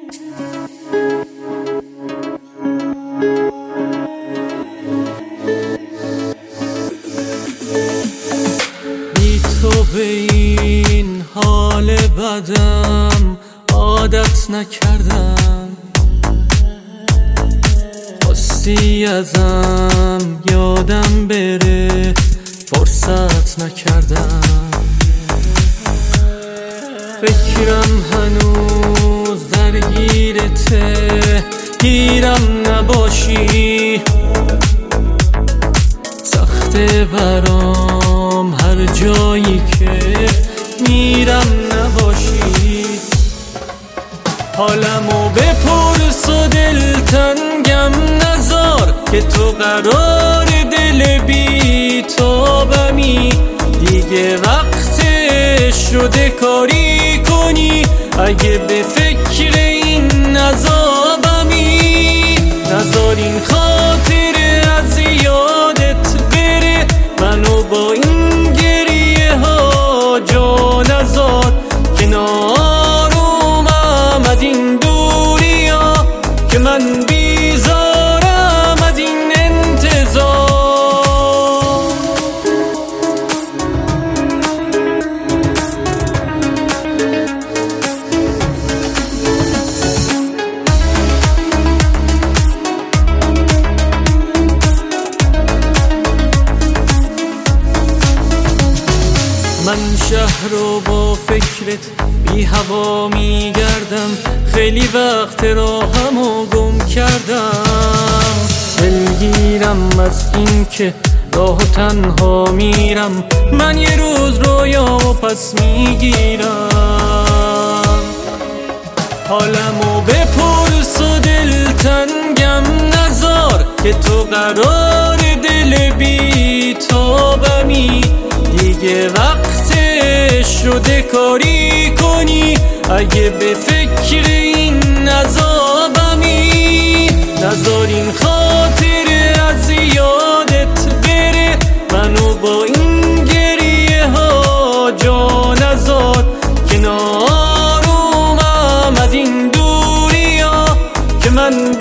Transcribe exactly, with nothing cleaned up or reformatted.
بی تو به این حال بدم عادت نکردم، خواستی ازم یادم بره فرصت نکردم. فکرم هنوز درگیرته، گیرم نباشی، سخته برام هر جایی که میرم نباشی. حالمو بپرس و دلتنگم نذار که تو قرار دل بی تابمی، دیگه وقتش شده کاری کنی اگه به فکر این عذابمی. نذار این خاطره از یادت بره، منو با این گریه ها جا نذار. کنارم از این دوری ها که من بیزارم از این انتظار. من شهر رو با فکرت بی هوا میگردم، خیلی وقت راهمو گم کردم. دلگیرم از این که راه تنها میرم، من یه روز رویامو پس میگیرم. حالمو بپرس و دلتنگم نذار که تو قرار دل بی تابمی، دیگه وقتش شده کاری کنی اگه به فکر این عذابمی. نذار این خاطره از یادت بره، منو با این گریه ها جا نذار. کنارم از این دوری ها که من